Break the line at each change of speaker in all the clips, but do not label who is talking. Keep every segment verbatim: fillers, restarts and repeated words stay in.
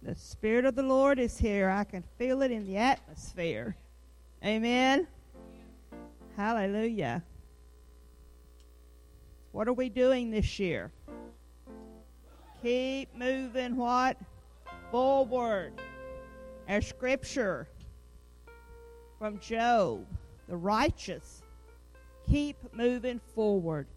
The Spirit of the Lord is here. I can feel it in the atmosphere. Amen. Hallelujah. What are we doing this year? Keep moving what? Forward. Our scripture from Job, the righteous, keep moving forward.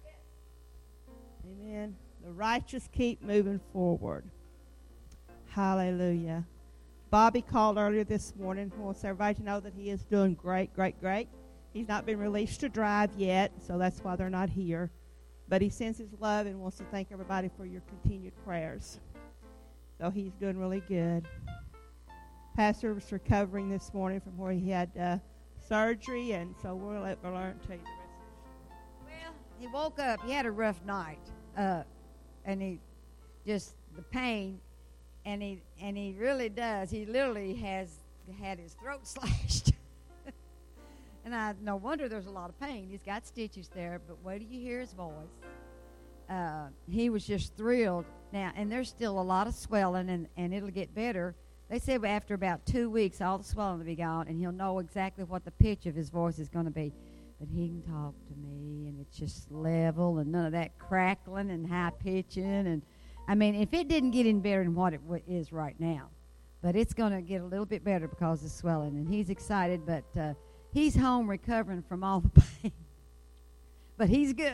Amen. The righteous keep moving forward. Hallelujah. Bobby called earlier this morning. He wants everybody to know that he is doing great, great, great. He's not been released to drive yet, so that's why they're not here. But he sends his love and wants to thank everybody for your continued prayers. So he's doing really good. Pastor was recovering this morning from where he had uh, surgery, and so we'll let Valerne tell you the rest of it.
Well, he woke up. He had a rough night, uh, and he just the pain. And he and he really does. He literally has had his throat slashed. And I no wonder there's a lot of pain. He's got stitches there, but wait till you hear his voice. Uh, he was just thrilled. Now, and there's still a lot of swelling, and, and it'll get better. They said after about two weeks, all the swelling will be gone, and he'll know exactly what the pitch of his voice is going to be. But he can talk to me, and it's just level, and none of that crackling and high pitching, and I mean, if it didn't get any better than what it w- is right now, but it's going to get a little bit better because of swelling, and he's excited, but uh, he's home recovering from all the pain. But he's good.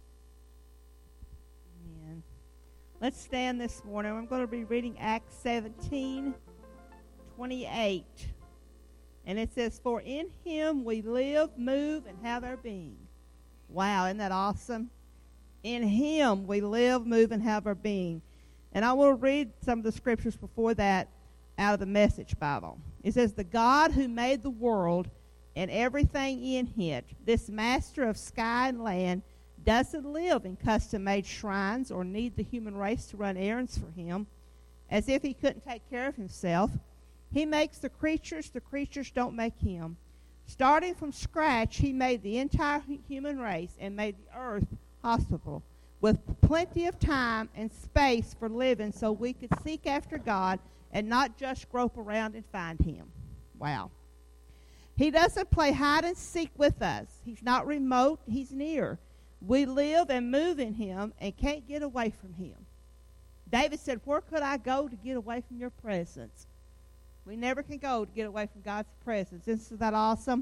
Amen. Let's stand this morning. I'm going to be reading Acts seventeen twenty-eight. And it says, "For in him we live, move, and have our being." Wow, isn't that awesome? In him we live, move, and have our being. And I will read some of the scriptures before that out of the Message Bible. It says, "The God who made the world and everything in it, this master of sky and land, doesn't live in custom-made shrines or need the human race to run errands for him, as if he couldn't take care of himself. He makes the creatures, the creatures don't make him. Starting from scratch, he made the entire human race and made the earth hospitable, with plenty of time and space for living so we could seek after God and not just grope around and find him." Wow. He doesn't play hide and seek with us. He's not remote. He's near. We live and move in him and can't get away from him. David said, "Where could I go to get away from your presence?" We never can go to get away from God's presence. Isn't that awesome?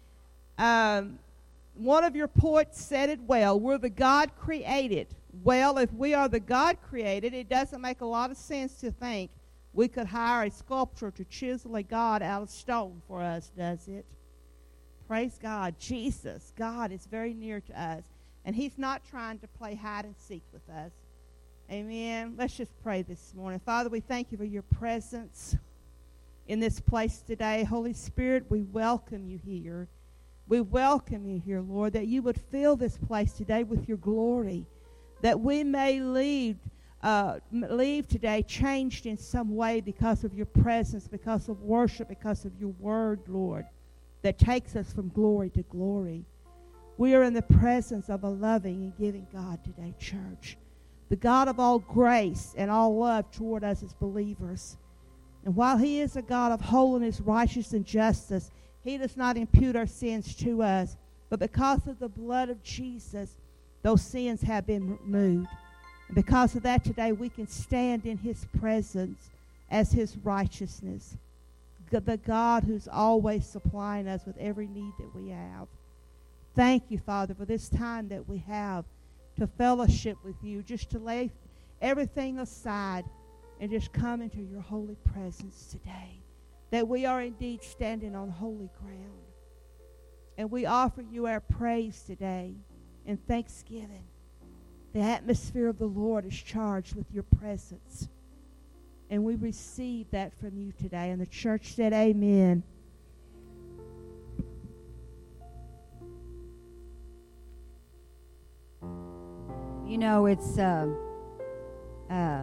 Um, one of your poets said it well. We're the God created. Well, if we are the God created, it doesn't make a lot of sense to think we could hire a sculptor to chisel a God out of stone for us, does it? Praise God. Jesus, God, is very near to us. And he's not trying to play hide and seek with us. Amen. Let's just pray this morning. Father, we thank you for your presence in this place today. Holy Spirit, we welcome you here. We welcome you here, Lord, that you would fill this place today with your glory, that we may leave, uh, leave today changed in some way because of your presence, because of worship, because of your word, Lord, that takes us from glory to glory. We are in the presence of a loving and giving God today, church, the God of all grace and all love toward us as believers. And while he is a God of holiness, righteousness, and justice, he does not impute our sins to us. But because of the blood of Jesus, those sins have been removed. And because of that, today we can stand in his presence as his righteousness. The God who's always supplying us with every need that we have. Thank you, Father, for this time that we have to fellowship with you, just to lay everything aside and just come into your holy presence today, that we are indeed standing on holy ground. And we offer you our praise today and thanksgiving. The atmosphere of the Lord is charged with your presence. And we receive that from you today. And the church said amen.
You know, it's, uh, uh,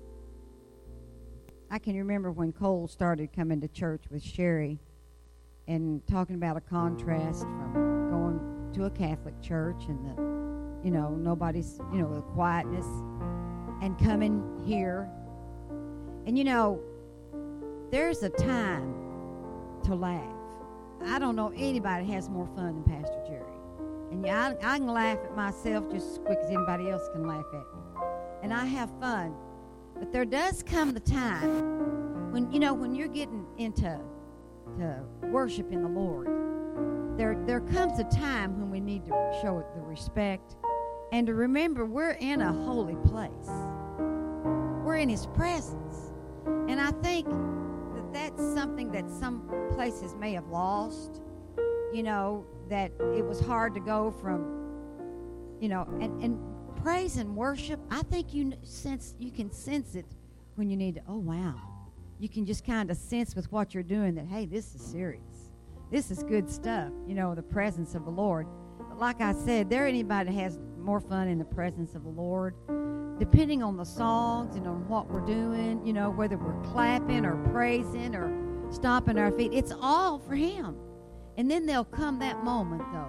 I can remember when Cole started coming to church with Sherry and talking about a contrast from going to a Catholic church and the, you know, nobody's, you know, the quietness, and coming here. And you know, there's a time to laugh. I don't know anybody that has more fun than Pastor Jerry. And yeah, I, I can laugh at myself just as quick as anybody else can laugh at me. And I have fun. But there does come the time when, you know, when you're getting into to worshiping the Lord, there there comes a time when we need to show the respect and to remember we're in a holy place. We're in His presence. And I think that that's something that some places may have lost, you know, that it was hard to go from, you know, and, and praise and worship, I think you sense you can sense it when you need to, oh, wow. You can just kind of sense with what you're doing that, hey, this is serious. This is good stuff, you know, the presence of the Lord. But like I said, there anybody that has more fun in the presence of the Lord, depending on the songs and on what we're doing, you know, whether we're clapping or praising or stomping our feet, it's all for Him. And then there'll come that moment, though,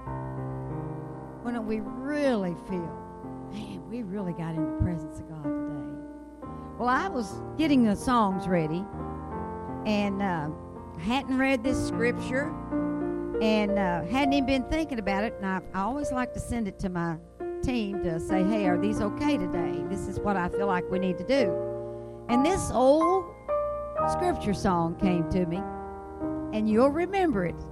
when we really feel, man, we really got in the presence of God today. Well, I was getting the songs ready, and uh, hadn't read this scripture, and uh, hadn't even been thinking about it. And I, I always like to send it to my team to say, hey, are these okay today? This is what I feel like we need to do. And this old scripture song came to me, and you'll remember it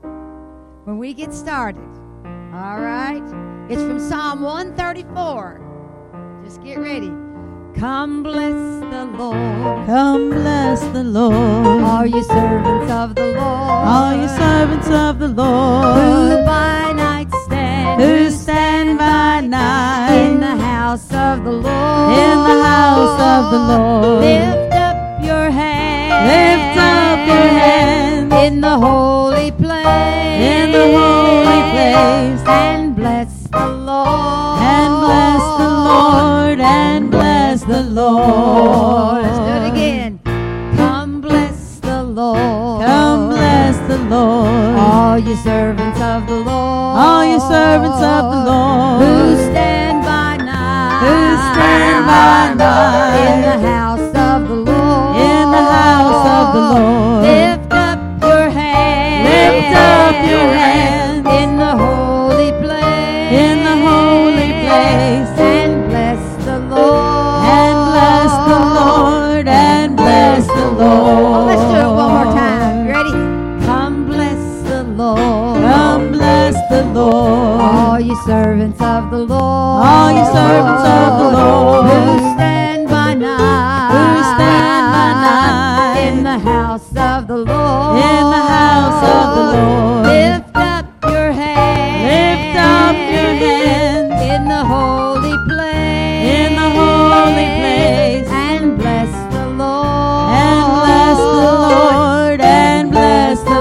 when we get started. All right? It's from Psalm one thirty-four. Just get ready. Come bless the Lord.
Come bless the Lord.
All you servants of the Lord.
All you servants of the Lord.
Who by night stand.
Who stand by night.
In the house of the Lord.
In the house of the Lord.
Lift up your hands.
Lift up your hands.
In the holy place.
In the holy place.
And bless the Lord.
And bless the Lord. And bless the Lord.
Let's do it again. Come bless the Lord.
Come bless the Lord.
All you servants of the Lord.
All you servants of the Lord.
Who stand by night.
Who stand by night.
In the house of the Lord.
In the house of the Lord.
Lift up your hands.
Lift up your hands.
In the holy place.
In the holy place.
And bless the Lord.
And bless the Lord. And bless the Lord.
Let's do it one more time. You ready? Come bless the Lord.
Come bless the Lord.
All you servants of the Lord.
All you servants of the Lord.
Who stand by night.
Who stand by night.
In the house of the Lord.
In the house of the Lord.
Lift up your hands.
Lift up your hands.
In the holy place.
In the holy place.
And bless the Lord.
And bless the Lord. And bless the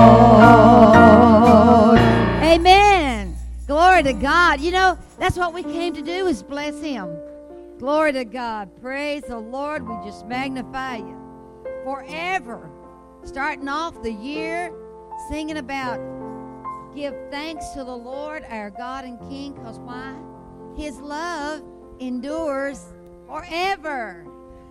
Lord.
Amen. Glory to God. You know, that's what we came to do, is bless Him. Glory to God. Praise the Lord. We just magnify you forever. Starting off the year singing about give thanks to the Lord, our God and King, because why? His love endures forever.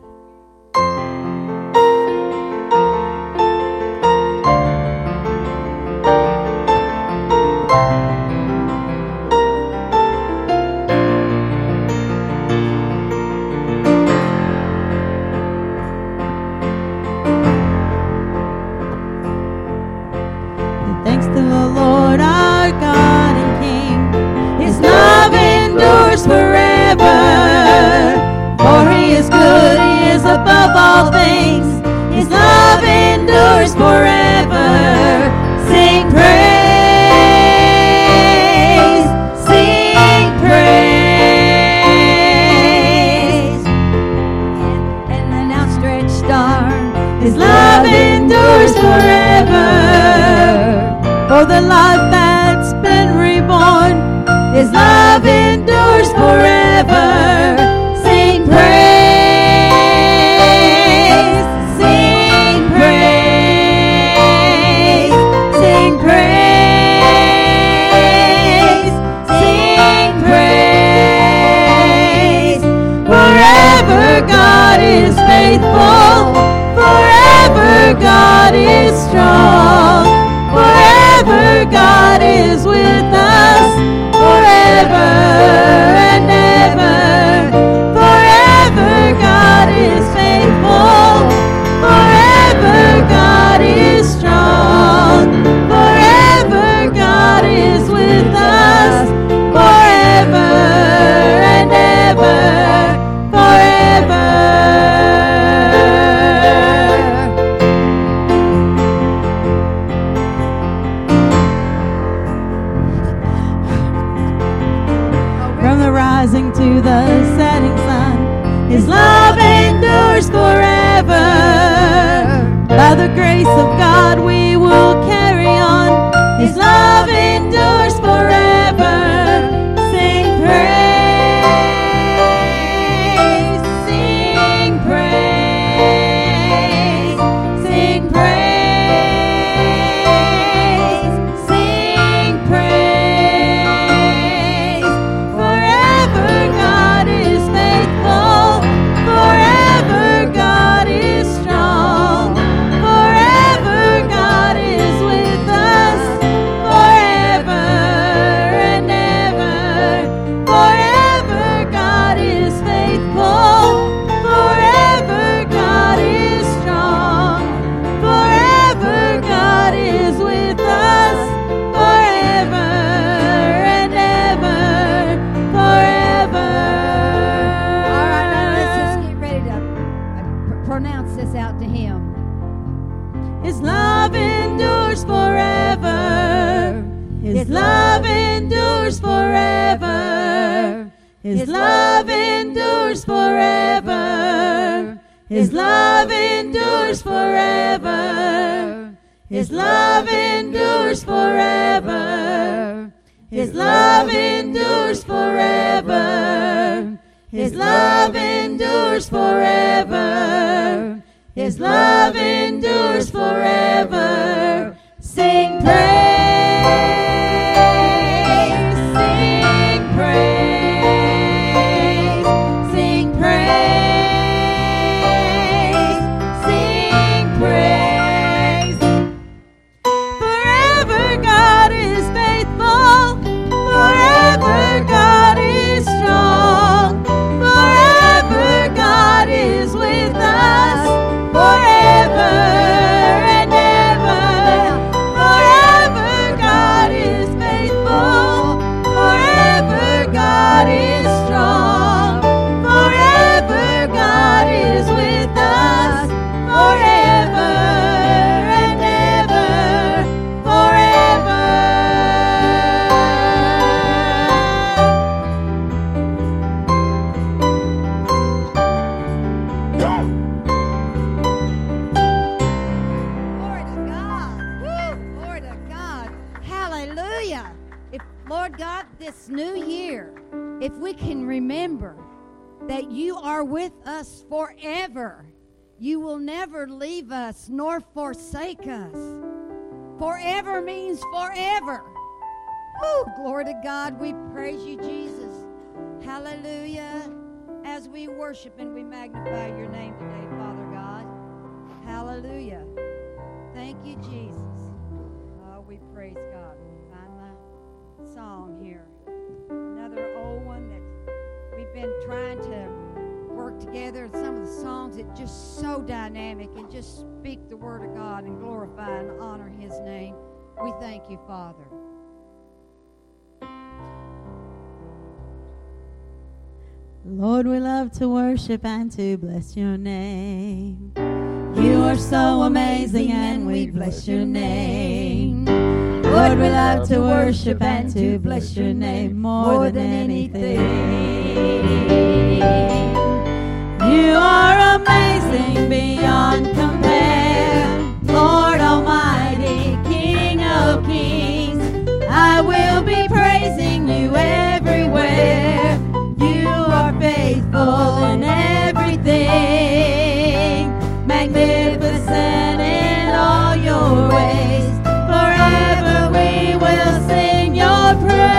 Thanks to the Lord our God and King. His love endures forever. For He is good, He is above all things. His love endures forever. Sing praise, sing praise.
And an outstretched arm.
His love endures forever. For the life that's been reborn, His love endures forever. Sing praise, sing praise, sing praise, sing praise. Forever God is faithful. By the grace of God we will carry on. His love endures forever. Sing praise, sing praise, sing praise, sing praise. Forever God is faithful. Forever God is strong. Forever God is with us. Forever and ever. Forever God is faithful. Forever God is strong. Forever God is with us. Forever and ever. Forever.
All right, now let's just get ready to uh, pr- pronounce this out to him.
His love endures forever. His love endures forever. His love endures forever. His love endures forever. His love endures forever. His love endures forever. His love endures forever. His love endures forever. Sing praise, sing praise, sing praise, sing praise. Forever God is faithful. Forever God is strong. Forever God is with us. Forever and ever. Forever God is faithful. Forever God is strong. Forever God is with us. Forever and ever. Forever.
Glory to God. Woo! Glory to God. Hallelujah. If, Lord God, this new year, if we can remember that you are with us forever, you will never leave us nor forsake us. Forever means forever. Woo! Glory to God. We praise you, Jesus. Hallelujah. As we worship and we magnify your name today, Father God. Hallelujah. Thank you, Jesus. Oh, we praise God. Find my song here. Another old one that we've been trying to work together. Some of the songs that just so dynamic and just speak the word of God and glorify and honor his name. We thank you, Father.
Lord, we love to worship and to bless your name. You are so amazing and we bless your name. Lord, we love to worship and to bless your name more than anything. You are amazing beyond compare. Lord Almighty, King of kings, I will be praising you everywhere. You are faithful in everything, magnificent in all your ways. Forever we will sing your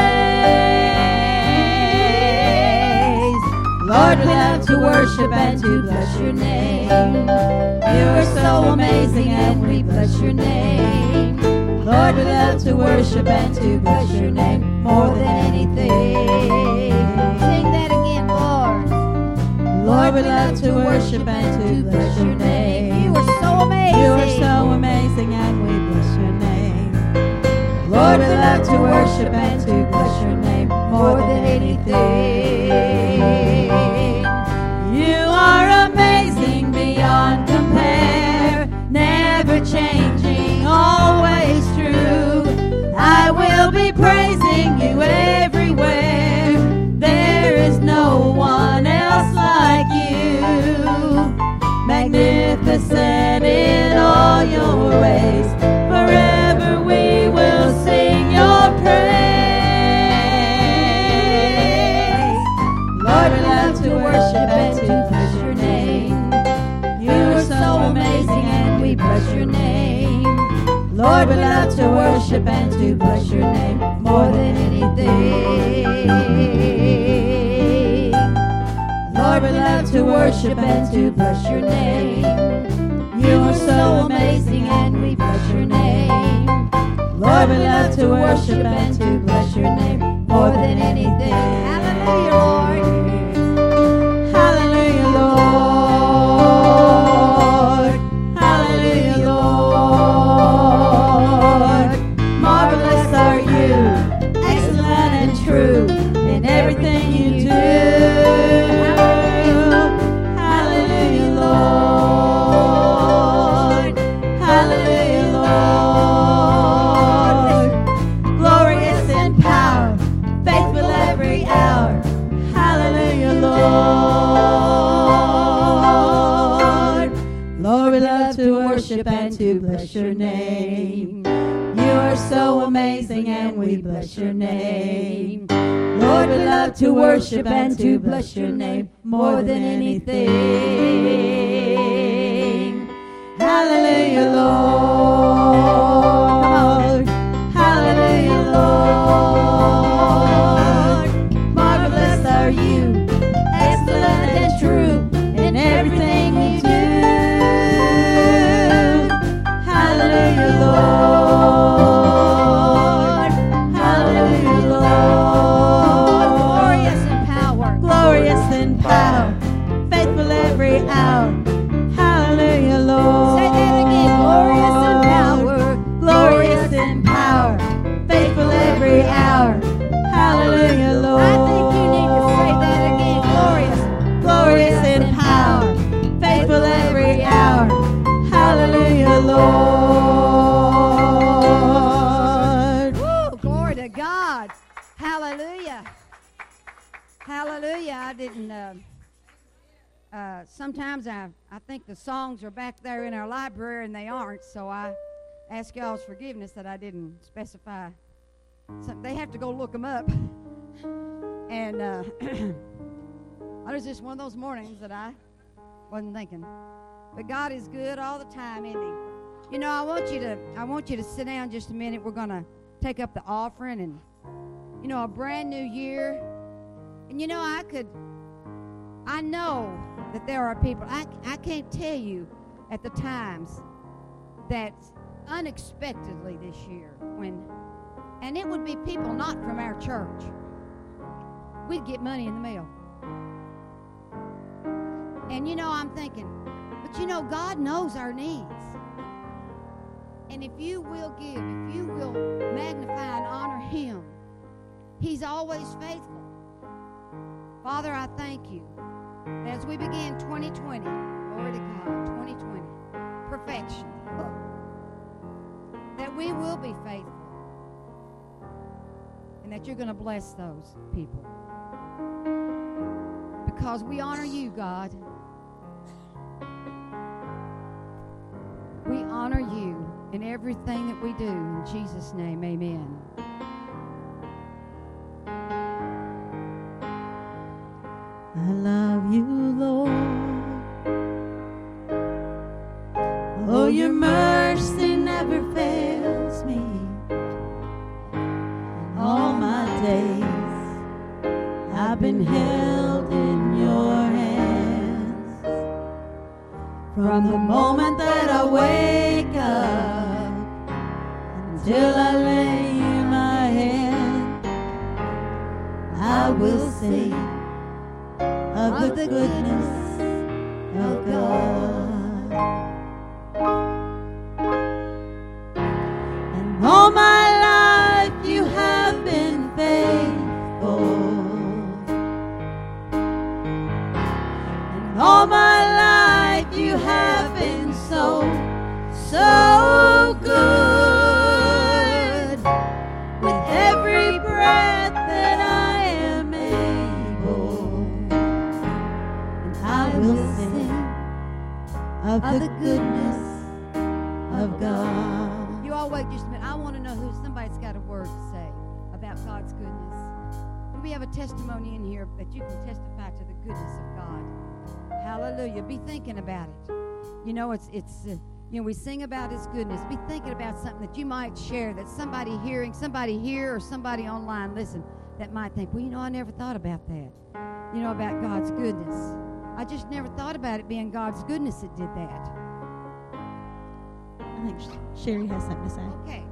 praise. Lord, we love to worship and to bless your name. You are so amazing and we bless your name. Lord, we love to worship and to bless your name more than anything.
Sing that again, Lord.
Lord, we love to worship and to bless your name.
You are so amazing.
You are so amazing and we bless your name. Lord, we love to worship and to bless your name more than anything. You are amazing beyond compare, never changing, always true. I will be praising you everywhere. There is no one else like you, magnificent in all Lord, we love to worship and to bless your name more than anything. Lord, we love to worship and to bless your name. You are so amazing and we bless your name. Lord, we love to worship and to bless your name more than anything. Hallelujah, Lord. Hallelujah, Lord. Hallelujah, Lord. Marvelous are you, excellent and true in everything you do. Hallelujah, Lord. Hallelujah, Lord. Glorious in power, faithful every hour. Hallelujah, Lord. Lord, we love to worship and to bless your name. You are so amazing and we bless your name. Lord, we love to worship and to bless your name more than anything. Hallelujah, Lord. Hallelujah, Lord. Marvelous are you, excellent and true in everything you do. Hallelujah, Lord. Hallelujah, Lord. Glorious in power, glorious in power, faithful every hour. Hallelujah, Lord. Say that again. Glorious in power, glorious in power, faithful every hour. Hallelujah, Lord. I think you need to say that again. Glorious, glorious in power, faithful every hour. Hallelujah, Lord. Woo, glory to God. Hallelujah. Hallelujah. I didn't, uh, uh, sometimes I, I think the songs are back there in our library and they aren't, so I ask y'all's forgiveness that I didn't specify. So they have to go look them up. And uh, it was just one of those mornings that I wasn't thinking. But God is good all the time, isn't He? You know, I want you to I want you to sit down just a minute. We're gonna take up the offering, and you know, a brand new year. And you know, I could I know that there are people, I I can't tell you at the times that unexpectedly this year when, and it would be people not from our church, we'd get money in the mail. And you know, I'm thinking, but you know, God knows our needs. And if you will give, if you will magnify and honor Him, He's always faithful. Father, I thank you that as we begin twenty twenty, glory to God, twenty twenty, perfection, that we will be faithful and that you're going to bless those people. Because we honor you, God. We honor you in everything that we do. In Jesus' name, amen. I love you, Lord. Oh, your mercy never fails me. All my days I've been held in your hands. From the moment that I wake up until I lay my head, I will sing of the goodness of God. And all my life you have been faithful. And all my life you have been so, so good. With every breath that I am able, I will sing of the goodness of God. You all wait just a minute. I want to know who somebody's got a word to say about God's goodness. Do we have a testimony in here that you can testify to the goodness of God? Hallelujah. Be thinking about it. You know, it's it's uh,
You know, we sing about His goodness. Be thinking about something that you might share, that somebody hearing, somebody here or somebody online, listen, that might think, well, you know, I never thought about that. You know, about God's goodness. I just never thought about it being God's goodness that did that.
I think Sherry has something to say.
Okay.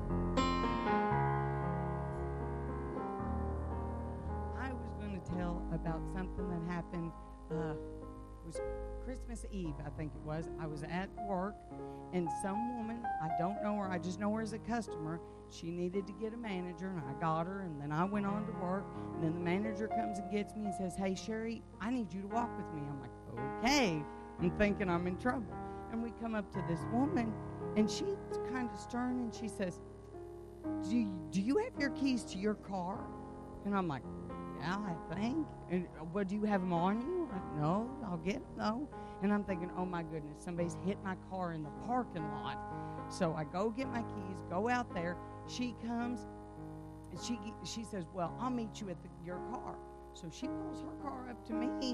I was going to tell about something that happened. Uh, it was Christmas Eve, I think it was. I was at work, and some woman, I don't know her, I just know her as a customer. She needed to get a manager, and I got her, and then I went on to work, and then the manager comes and gets me and says, hey, Sherry, I need you to walk with me. I'm like, okay. I'm thinking I'm in trouble. And we come up to this woman, and she's kind of stern, and she says, do you, do you have your keys to your car? And I'm like, yeah, I think. And what, do you have them on you? Like, no, I'll get them, though. And I'm thinking, oh, my goodness, somebody's hit my car in the parking lot. So I go get my keys, go out there. She comes, and she she says, well, I'll meet you at the, your car. So she pulls her car up to me,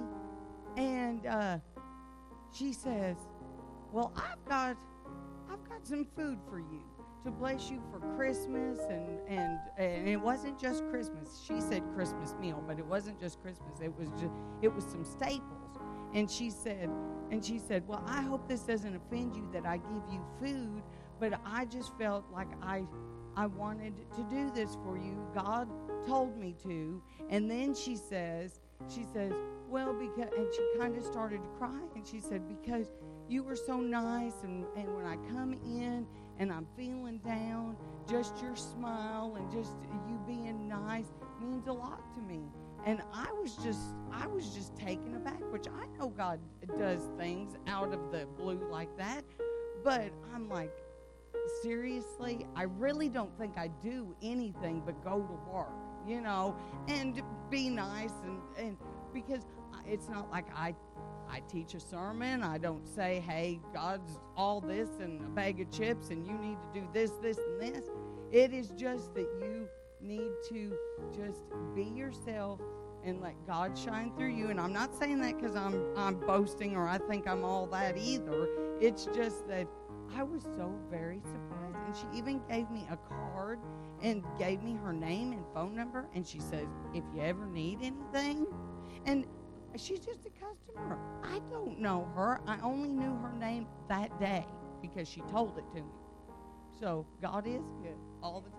and uh, she says, well, I've got I've got some food for you to bless you for Christmas, and, and and it wasn't just Christmas. She said Christmas meal, but it wasn't just Christmas. It was just it was some staples. And she said, and she said, well, I hope this doesn't offend you that I give you food, but I just felt like I I wanted to do this for you. God told me to. And then she says, she says, well, because, and she kind of started to cry, and she said, because you were so nice, and, and when I come in and I'm feeling down, just your smile and just you being nice means a lot to me. And I was just, I was just taken aback, which I know God does things out of the blue like that, but I'm like, seriously, I really don't think I do anything but go to work, you know, and be nice, and, and because it's not like I I teach a sermon. I don't say, hey, God's all this and a bag of chips and you need to do this, this, and this. It is just that you need to just be yourself and let God shine through you. And I'm not saying that because I'm I'm boasting or I think I'm all that either. It's just that I was so very surprised. And she even gave me a card and gave me her name and phone number. And she says, if you ever need anything. And she's just a customer. I don't know her. I only knew her name that day because she told it to me. So God is good all the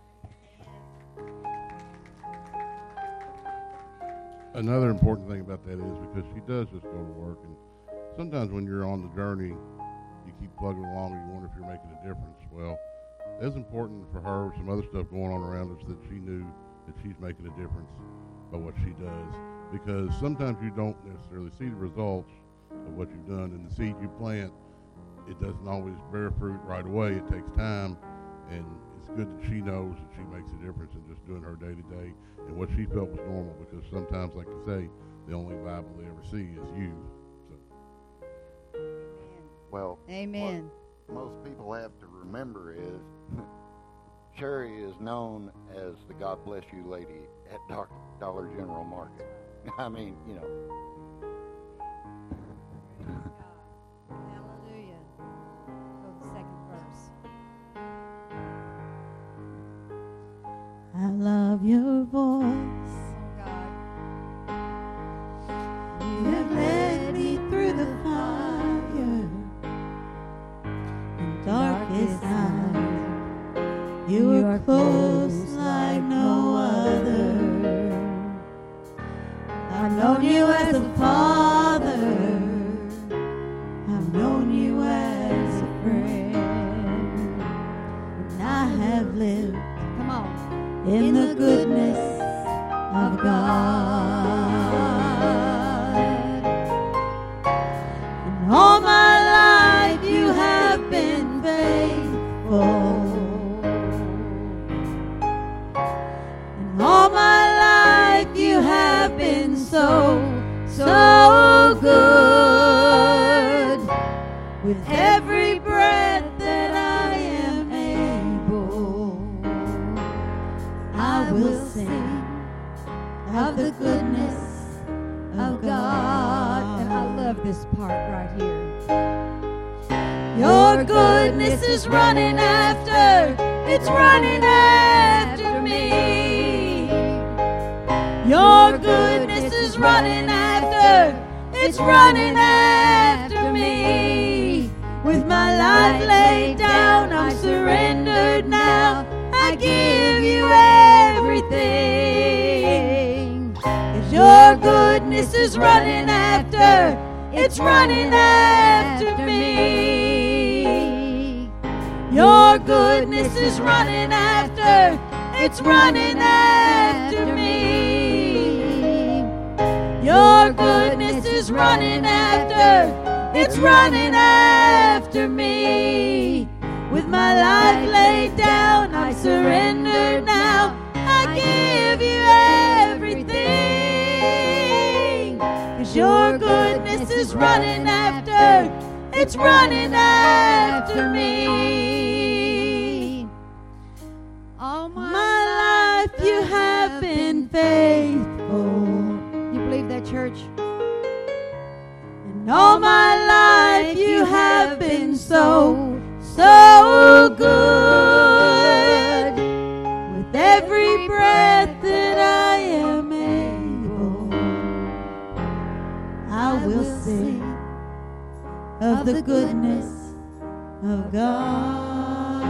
time.
Another important thing about that is because she does just go to work, and sometimes when you're on the journey, you keep plugging along and you wonder if you're making a difference. Well, it's important for her, some other stuff going on around us, that she knew that she's making a difference by what she does. Because sometimes you don't necessarily see the results of what you've done, and the seed you plant, it doesn't always bear fruit right away. It takes time, and it's good that she knows that she makes a difference in just doing her day to day and what she felt was normal. Because sometimes, like you say, the only Bible they ever see is you. So.
Well,
Amen.
What most people have to remember is Sherry is known as the God Bless You lady at Dollar General Market. I mean, you know.
Hallelujah. Go to the second verse.
I love your voice.
Oh, God.
You have led me through the fire and darkest night. You are close like no other. I've known you as a father. I've known you as a friend. And I have lived,
Come on,
in the goodness of God. And all my life you have been faithful. And all my life you have been so, so good. With every breath that I am able, I will sing of the goodness of God.
and I love this part right here.
Your goodness is running after, it's running after me. Your goodness is running after, it's running after me. With my life laid down, I'm surrendered now. I give you everything. 'Cause your goodness is running after, it's running after me. Your goodness is running after, it's running after me. Your goodness is running after, it's running after me. With my life laid down, I'm surrendered now. I give you everything. 'Cause your goodness is running after, it's running after me. All my life you have been faithful.
You believe that, church?
And all my life you have been so, so good. With every breath that I am able, I will sing of the goodness of God.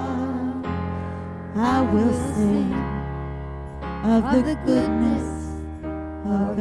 I will sing of the goodness of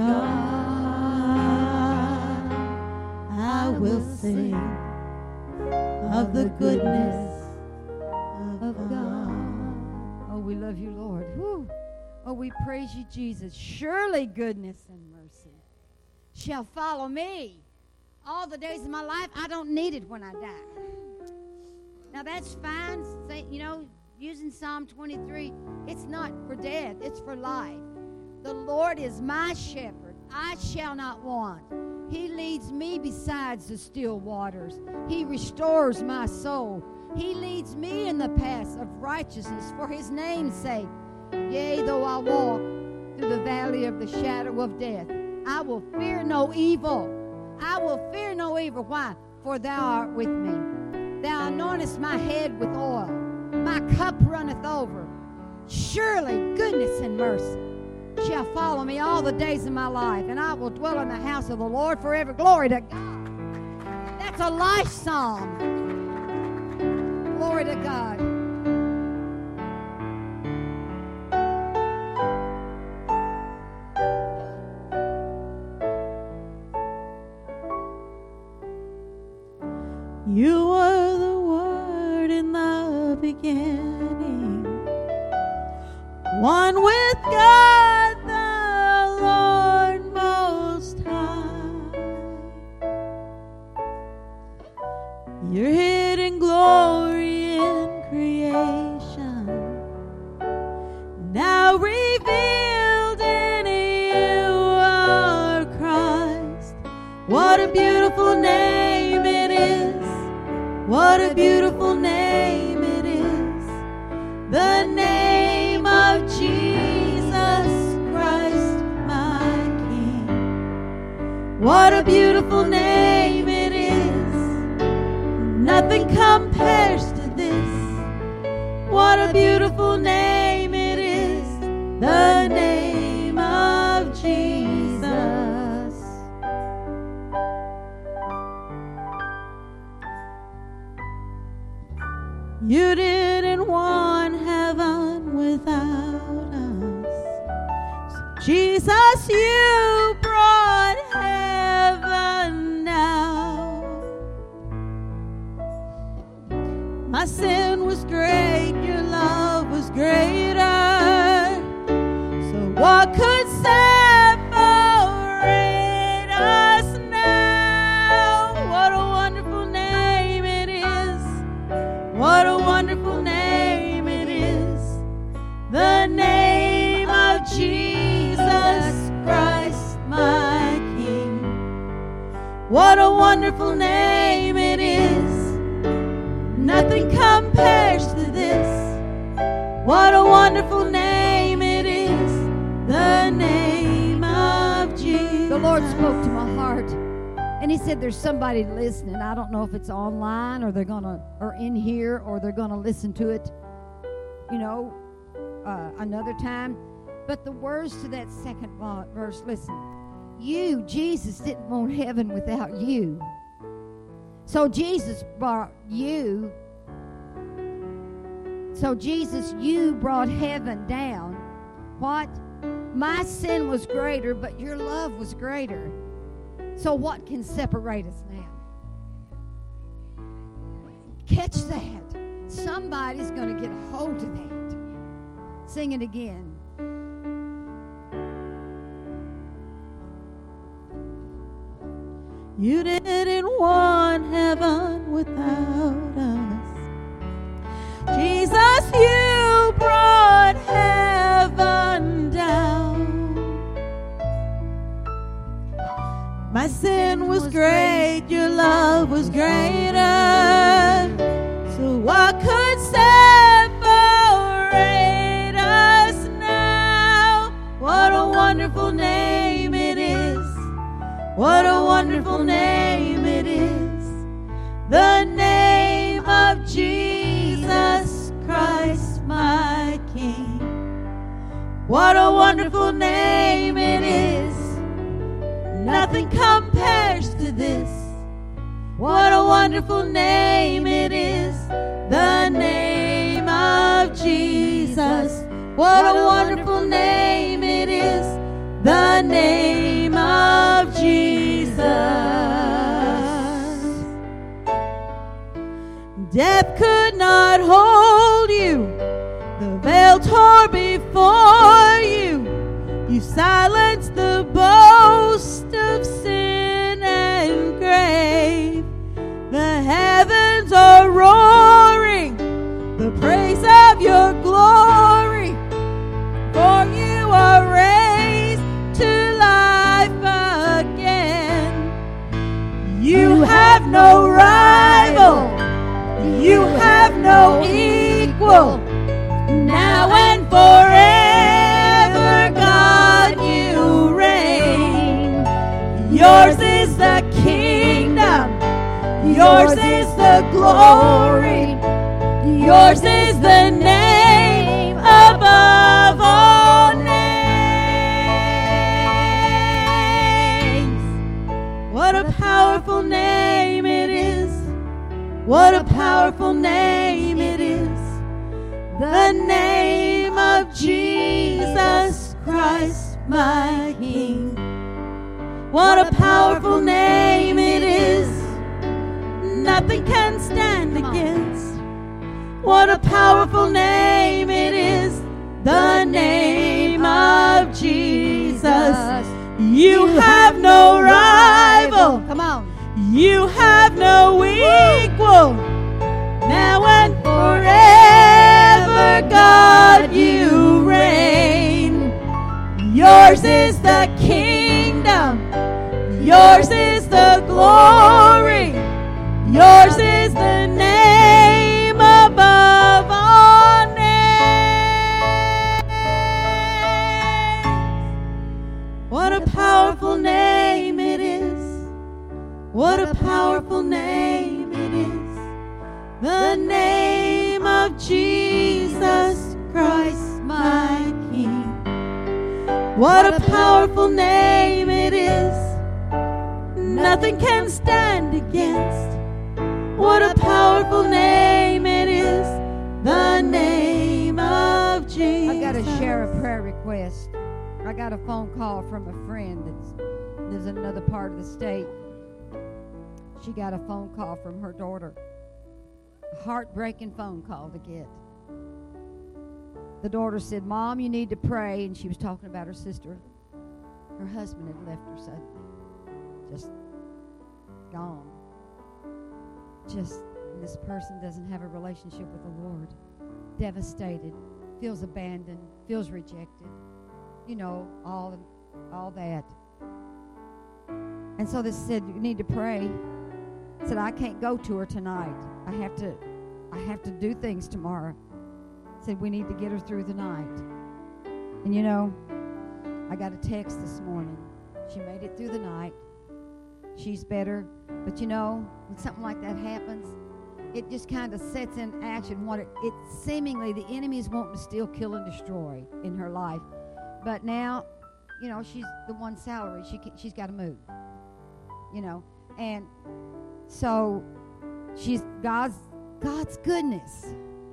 God. I will sing of the goodness of God.
Oh, we love you, Lord. Whew. Oh, we praise you, Jesus. Surely goodness and mercy shall follow me all the days of my life. I don't need it when I die. Now, that's fine. Say, you know, using Psalm twenty-three, it's not for death, it's for life. The Lord is my shepherd. I shall not want. He leads me besides the still waters. He restores my soul. He leads me in the paths of righteousness for his name's sake. Yea, though I walk through the valley of the shadow of death, I will fear no evil. I will fear no evil. Why? For thou art with me. Thou anointest my head with oil. My cup runneth over. Surely goodness and mercy shall follow me all the days of my life, and I will dwell in the house of the Lord forever. Glory to God. That's a life song. Glory to God.
You were the Word in the beginning, one with God the Lord Most High. Your hidden glory in creation, now revealed in you are Christ. What a beautiful name it is. What a beautiful name it is. The name of Jesus Christ, my King. What a beautiful name it is. Nothing compares to this. What a beautiful name it is. The name of Jesus. You didn't want heaven without us. So Jesus, you brought heaven down. My sin was great, your love was greater. So what could separate us now? What a wonderful name it is. What a wonderful name it is. The name of Jesus Christ, my King. What a wonderful name it is. Nothing compares to this. What a wonderful name it is. The name of Jesus.
The Lord spoke to my heart, and he he said there's somebody listening. I don't know if it's online or they're gonna or in here or they're gonna listen to it, you know, uh, another time. But the words to that second verse, listen. You, Jesus, didn't want heaven without you. So Jesus brought you. So Jesus, you brought heaven down. What? My sin was greater, but your love was greater. So what can separate us now? Catch that. Somebody's going to get a hold of that. Sing it again.
You didn't want heaven without us. Jesus, you brought heaven down. My sin was great, your love was greater. So what could separate us now? What a wonderful name it is. What a wonderful name it is. The name of Jesus Christ, my King. What a wonderful name it is. Nothing compares to this. What a wonderful name it is. The name of Jesus. What a wonderful name it is. The name of Jesus. Death could not hold you. The veil tore before you. You silenced the boast of sin and grave. The heavens are roaring the praise of your glory. For you are raised to life again. You have no rival. You have no equal. Now and forever, God, you reign. Yours is the kingdom. Yours is the glory. Yours is the name above all names. What a powerful name it is. What a powerful name it is. The name of Jesus Christ, my King. What a powerful name it is. Nothing can stand against. What a powerful name it is. The name of Jesus. You have no rival.
Come on.
You have no equal. Now and forever, God, you reign. Yours is the kingdom. Yours is the glory. Yours is the name above all names. What a powerful name it is. What a powerful name it is. The name of Jesus Christ, my King. What a powerful name it is. Nothing can stand against. What a powerful name it is. The name of Jesus.
I've got to share a prayer request. I got a phone call from a friend that's lives in another part of the state. She got a phone call from her daughter. A heartbreaking phone call to get. The daughter said, Mom, you need to pray. And she was talking about her sister. Her husband had left her suddenly. Just gone. Just, this person doesn't have a relationship with the Lord. Devastated. Feels abandoned. Feels rejected. You know, all, all that. And so they said, you need to pray. Said, I can't go to her tonight. I have to I have to do things tomorrow. Said, we need to get her through the night. And you know, I got a text this morning. She made it through the night. she's better. But you know, when something like that happens, it just kind of sets in action what it, it seemingly the enemy is wanting to steal, kill, and destroy in her life. But now, you know, she's the one salary. She can, she's got to move. You know, and so she's God's God's goodness.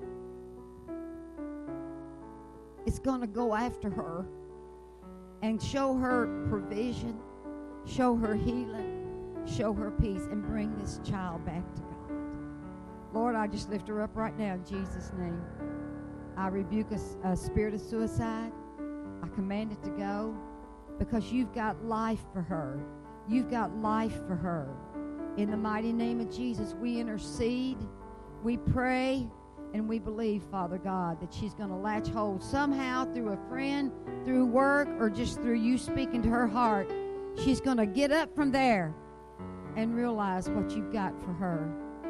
It's going to go after her and show her provision, show her healing, show her peace, and bring this child back to God. Lord, I just lift her up right now in Jesus' name. I rebuke a, a spirit of suicide. I command it to go because you've got life for her. You've got life for her. In the mighty name of Jesus, we intercede, we pray, and we believe, Father God, that she's going to latch hold somehow through a friend, through work, or just through you speaking to her heart. She's going to get up from there and realize what you've got for her.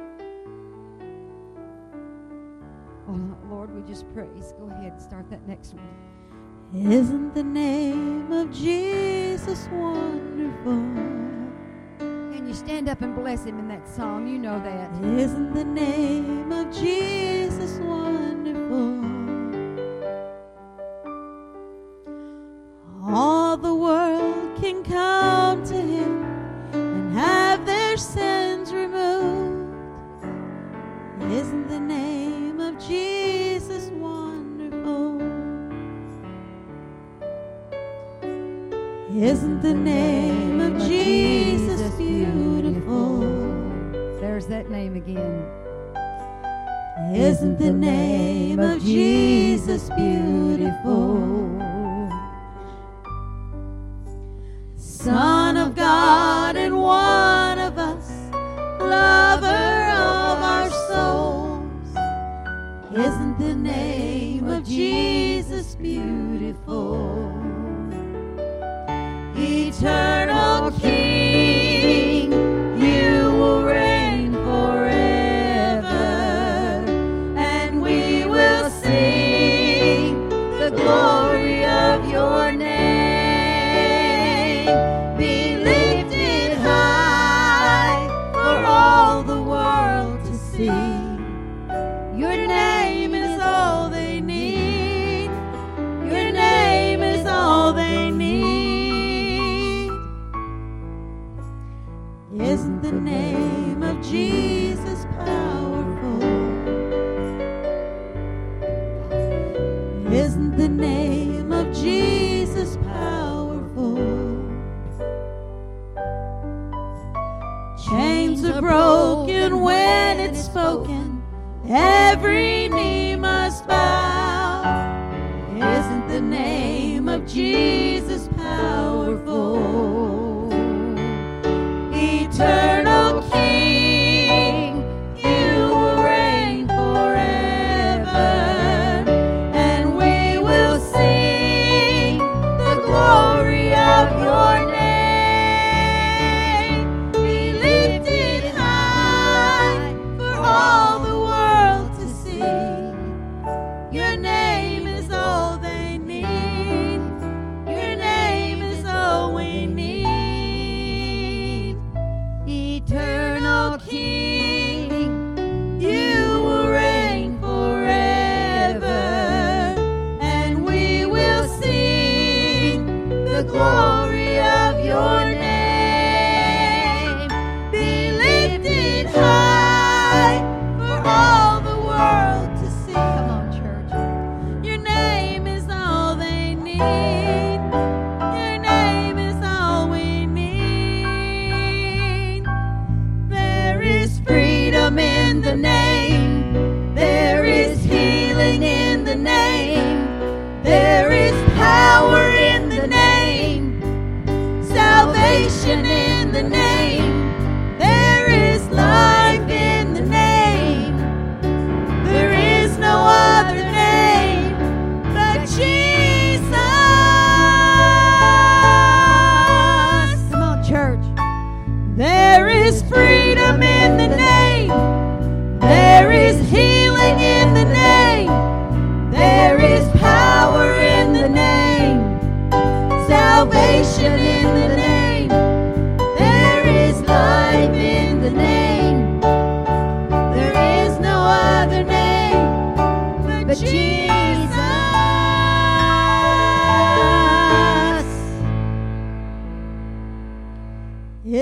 Oh, Lord, we just praise. Go ahead and start that next one.
Isn't the name of Jesus wonderful?
Can you stand up and bless him in that song? You know that.
Isn't the name of Jesus wonderful? All the world can come to him and have their sins removed. Isn't the name of Jesus wonderful? Isn't the name of Jesus beautiful?
There's that name again.
Isn't the name of Jesus beautiful? Son of God and one of us, lover of our souls. Isn't the name of Jesus beautiful? Eternal King, you will reign forever, and we will sing the glory of your name. Be lifted high for all the world to see. Your name is all they need. Your name is all they need. Isn't the name of Jesus powerful? Isn't the name of Jesus powerful? Chains are broken when it's spoken. Every knee must bow. Isn't the name of Jesus powerful? Eternal King, you will reign forever, and we will sing the glory of your name. Be lifted high for all the world to see. Your name is all they need. Your name is all we need.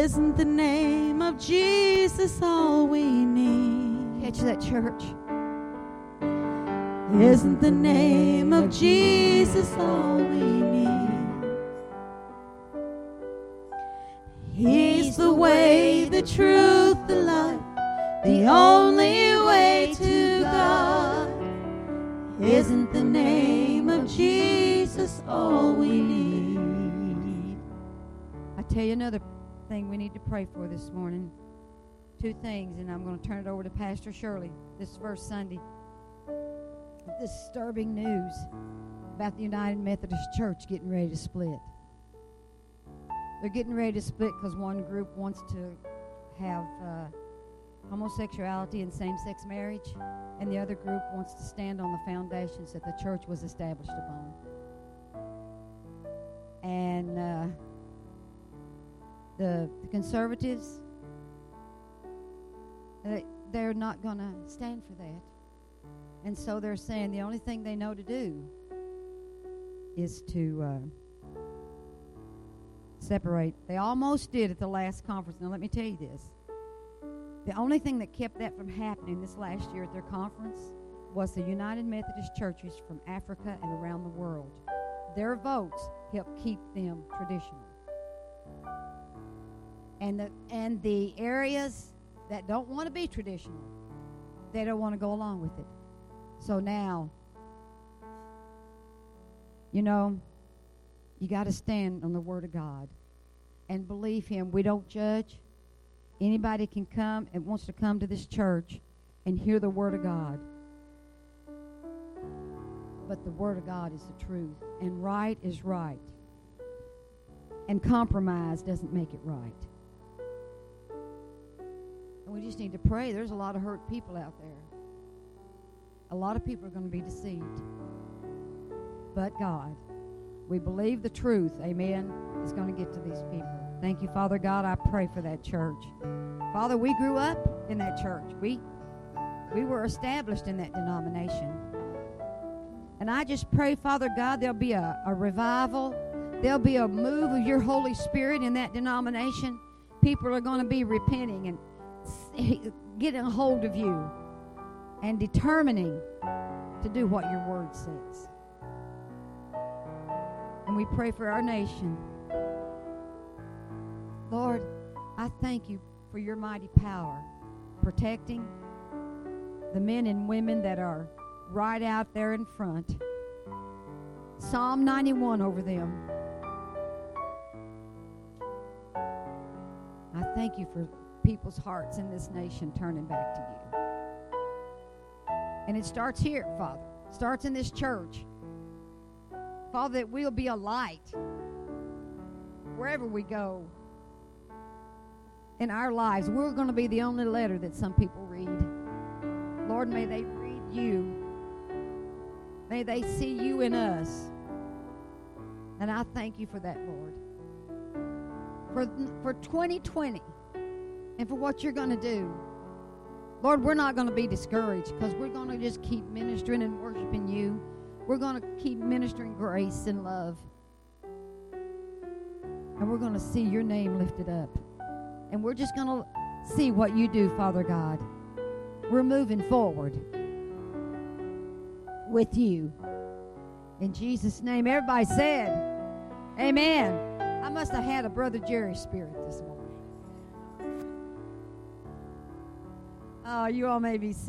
Isn't the name of Jesus all we need?
Catch that, church.
Isn't the name of Jesus all we need? He's the way, the truth, the life, the only way to God. Isn't the name of Jesus all we need?
I tell you another thing we need to pray for this morning. Two things, and I'm going to turn it over to Pastor Shirley this first Sunday. This disturbing news about the United Methodist Church getting ready to split. They're getting ready to split because one group wants to have uh, homosexuality and same-sex marriage, and the other group wants to stand on the foundations that the church was established upon. And uh, the, the conservatives, they, they're not going to stand for that. And so they're saying the only thing they know to do is to uh, separate. They almost did at the last conference. Now, let me tell you this. The only thing that kept that from happening this last year at their conference was the United Methodist churches from Africa and around the world. Their votes helped keep them traditional. And the, and the areas that don't want to be traditional, they don't want to go along with it. So now, you know, you got to stand on the Word of God and believe Him. We don't judge. Anybody can come and wants to come to this church and hear the Word of God. But the Word of God is the truth, and right is right. And compromise doesn't make it right. And we just need to pray. There's a lot of hurt people out there. A lot of people are going to be deceived. But God, we believe the truth, amen, is going to get to these people. Thank you, Father God. I pray for that church. Father, we grew up in that church. We, we were established in that denomination. And I just pray, Father God, there'll be a, a revival. There'll be a move of your Holy Spirit in that denomination. People are going to be repenting and getting a hold of you and determining to do what your word says. And we pray for our nation. Lord, I thank you for your mighty power, protecting the men and women that are right out there in front. Psalm ninety-one over them. I thank you for people's hearts in this nation turning back to you. And it starts here, Father. It starts in this church. Father, that we'll be a light wherever we go in our lives. We're going to be the only letter that some people read. Lord, may they read you. May they see you in us. And I thank you for that, Lord. For, for twenty twenty and for what you're going to do. Lord, we're not going to be discouraged because we're going to just keep ministering and worshiping you. We're going to keep ministering grace and love. And we're going to see your name lifted up. And we're just going to see what you do, Father God. We're moving forward with you. In Jesus' name, everybody said, amen. I must have had a Brother Jerry spirit this morning. Oh, you all may be seated.